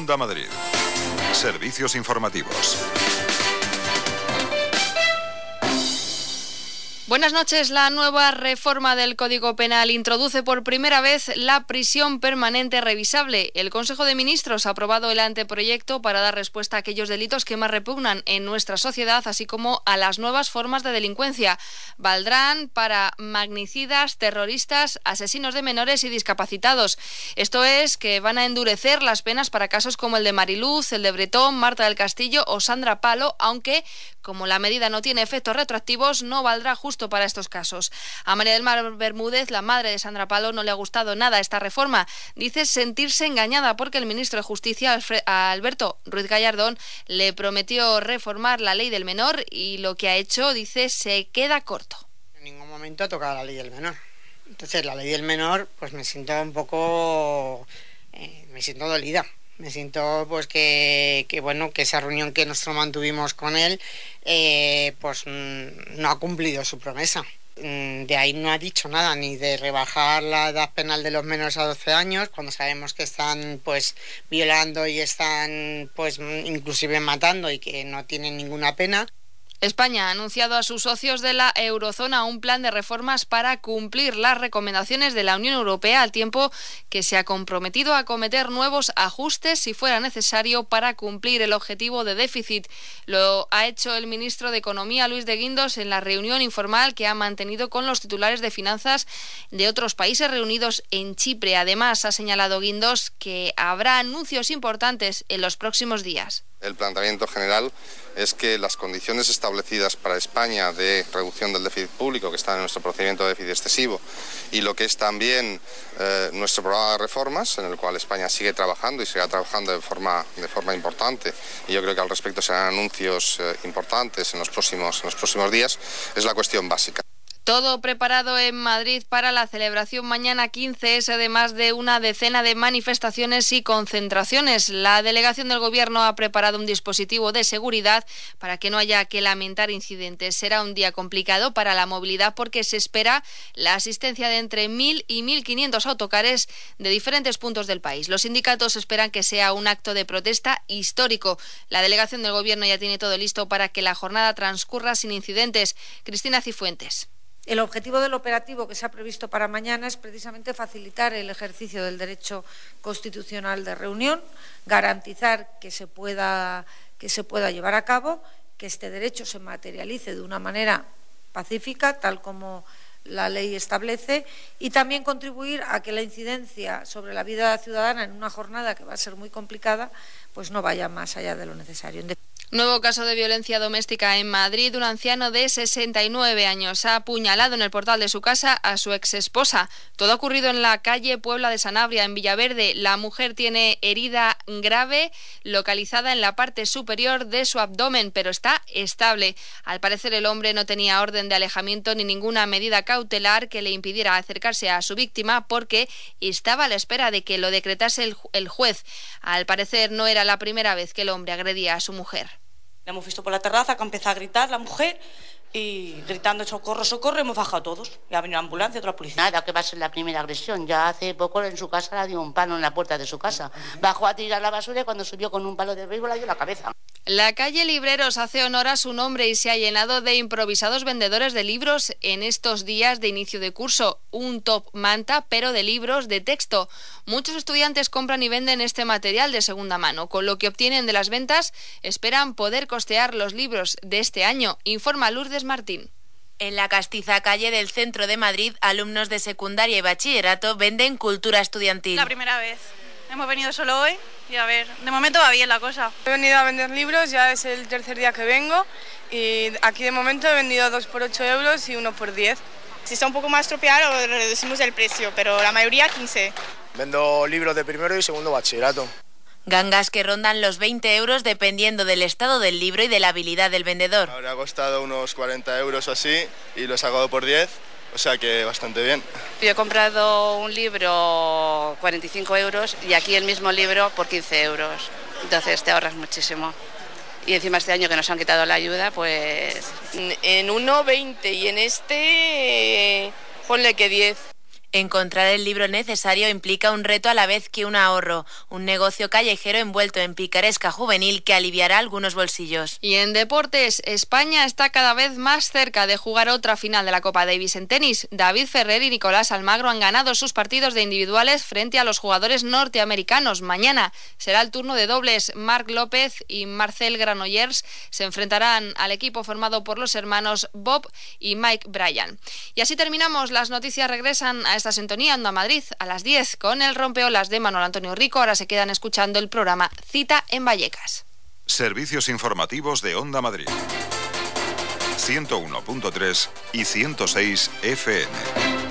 Onda Madrid. Servicios informativos. Buenas noches. La nueva reforma del Código Penal introduce por primera vez la prisión permanente revisable. El Consejo de Ministros ha aprobado el anteproyecto para dar respuesta a aquellos delitos que más repugnan en nuestra sociedad, así como a las nuevas formas de delincuencia. Valdrán para magnicidas, terroristas, asesinos de menores y discapacitados. Esto es, que van a endurecer las penas para casos como el de Mariluz, el de Bretón, Marta del Castillo o Sandra Palo, aunque, como la medida no tiene efectos retroactivos, no valdrá justo para estos casos. A María del Mar Bermúdez, la madre de Sandra Palo, no le ha gustado nada esta reforma. Dice sentirse engañada porque el ministro de Justicia, Alberto Ruiz Gallardón, le prometió reformar la ley del menor y lo que ha hecho, dice, se queda corto. En ningún momento ha tocado la ley del menor. Entonces, la ley del menor, pues me siento un poco... me siento dolida. Me siento pues que esa reunión que nosotros mantuvimos con él pues no ha cumplido su promesa. De ahí no ha dicho nada, ni de rebajar la edad penal de los menores a 12 años, cuando sabemos que están pues violando y están pues inclusive matando y que no tienen ninguna pena. España ha anunciado a sus socios de la eurozona un plan de reformas para cumplir las recomendaciones de la Unión Europea, al tiempo que se ha comprometido a acometer nuevos ajustes si fuera necesario para cumplir el objetivo de déficit. Lo ha hecho el ministro de Economía, Luis de Guindos, en la reunión informal que ha mantenido con los titulares de finanzas de otros países reunidos en Chipre. Además, ha señalado Guindos que habrá anuncios importantes en los próximos días. El planteamiento general es que las condiciones establecidas para España de reducción del déficit público, que está en nuestro procedimiento de déficit excesivo, y lo que es también nuestro programa de reformas, en el cual España sigue trabajando y seguirá trabajando de forma importante, y yo creo que al respecto serán anuncios importantes en los próximos días, es la cuestión básica. Todo preparado en Madrid para la celebración mañana 15S de más de una decena de manifestaciones y concentraciones. La delegación del Gobierno ha preparado un dispositivo de seguridad para que no haya que lamentar incidentes. Será un día complicado para la movilidad porque se espera la asistencia de entre 1.000 y 1.500 autocares de diferentes puntos del país. Los sindicatos esperan que sea un acto de protesta histórico. La delegación del Gobierno ya tiene todo listo para que la jornada transcurra sin incidentes. Cristina Cifuentes. El objetivo del operativo que se ha previsto para mañana es precisamente facilitar el ejercicio del derecho constitucional de reunión, garantizar que se pueda llevar a cabo, que este derecho se materialice de una manera pacífica, tal como la ley establece, y también contribuir a que la incidencia sobre la vida ciudadana en una jornada que va a ser muy complicada, pues no vaya más allá de lo necesario. Nuevo caso de violencia doméstica en Madrid. Un anciano de 69 años ha apuñalado en el portal de su casa a su exesposa. Todo ha ocurrido en la calle Puebla de Sanabria, en Villaverde. La mujer tiene herida grave localizada en la parte superior de su abdomen, pero está estable. Al parecer, el hombre no tenía orden de alejamiento ni ninguna medida cautelar que le impidiera acercarse a su víctima porque estaba a la espera de que lo decretase el juez. Al parecer, no era la primera vez que el hombre agredía a su mujer. La hemos visto por la terraza que empezó a gritar la mujer y gritando socorro, socorro, hemos bajado todos. Y ha venido la ambulancia, otra policía. Nada, que va a ser la primera agresión. Ya hace poco en su casa le dio un palo en la puerta de su casa. Bajó a tirar la basura y cuando subió con un palo de béisbol le dio la cabeza. La calle Libreros hace honor a su nombre y se ha llenado de improvisados vendedores de libros en estos días de inicio de curso. Un top manta, pero de libros de texto. Muchos estudiantes compran y venden este material de segunda mano. Con lo que obtienen de las ventas, esperan poder costear los libros de este año, informa Lourdes Martín. En la castiza calle del centro de Madrid, alumnos de secundaria y bachillerato venden cultura estudiantil. La primera vez. Hemos venido solo hoy y a ver, de momento va bien la cosa. He venido a vender libros, ya es el tercer día que vengo y aquí de momento he vendido 2 por 8 euros y 1 por 10. Si está un poco más estropeado, reducimos el precio, pero la mayoría 15. Vendo libros de primero y segundo bachillerato. Gangas que rondan los 20 euros dependiendo del estado del libro y de la habilidad del vendedor. Ahora ha costado unos 40 euros o así y lo he sacado por 10. O sea que bastante bien. Yo he comprado un libro 45 euros y aquí el mismo libro por 15 euros. Entonces te ahorras muchísimo. Y encima este año que nos han quitado la ayuda, pues... En uno 20 y en este ponle que 10. Encontrar el libro necesario implica un reto a la vez que un ahorro, un negocio callejero envuelto en picaresca juvenil que aliviará algunos bolsillos. Y en deportes, España está cada vez más cerca de jugar otra final de la Copa Davis en tenis. David Ferrer y Nicolás Almagro han ganado sus partidos de individuales frente a los jugadores norteamericanos. Mañana será el turno de dobles. Marc López y Marcel Granollers se enfrentarán al equipo formado por los hermanos Bob y Mike Bryan. Y así terminamos. Las noticias regresan a esta sintonía Onda Madrid a las 10 con el rompeolas de Manuel Antonio Rico. Ahora se quedan escuchando el programa Cita en Vallecas. Servicios informativos de Onda Madrid. 101.3 y 106 FM.